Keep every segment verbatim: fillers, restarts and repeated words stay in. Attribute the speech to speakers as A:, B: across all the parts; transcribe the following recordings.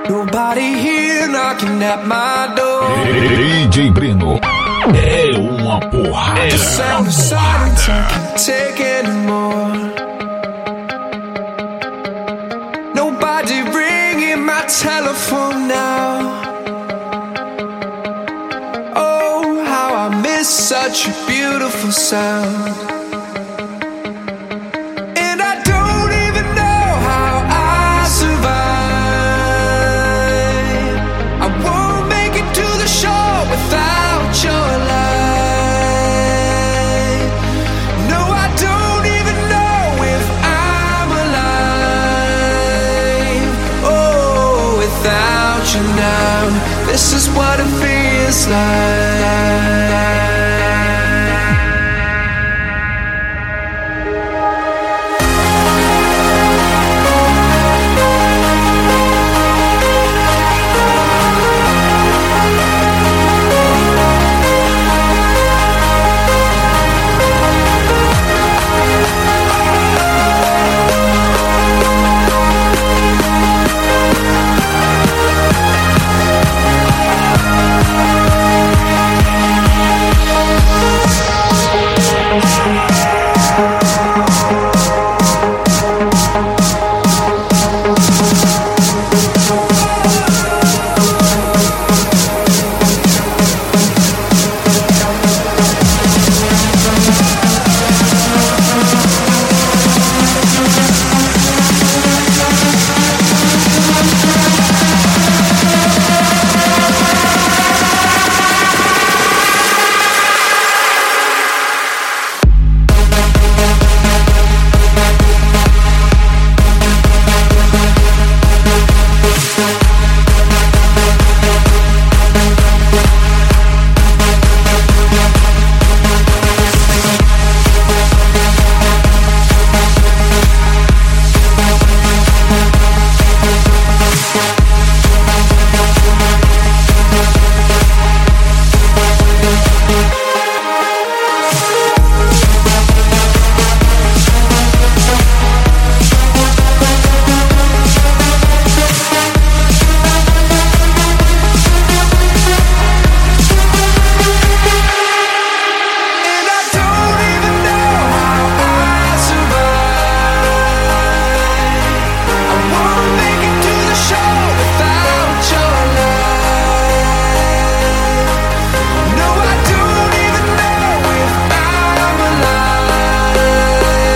A: Nobody here knocking at my door.
B: D J Breno é uma porrada.
A: The sound of silence I can't take anymore. Nobody ringing my telephone now. Oh, how I miss such a beautiful sound. And I don't even know how I survive. I won't make it to the shore without your light. No, I don't even know if I'm alive. Oh, without you now, this is what it feels like.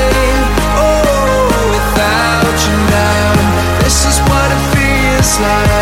A: Like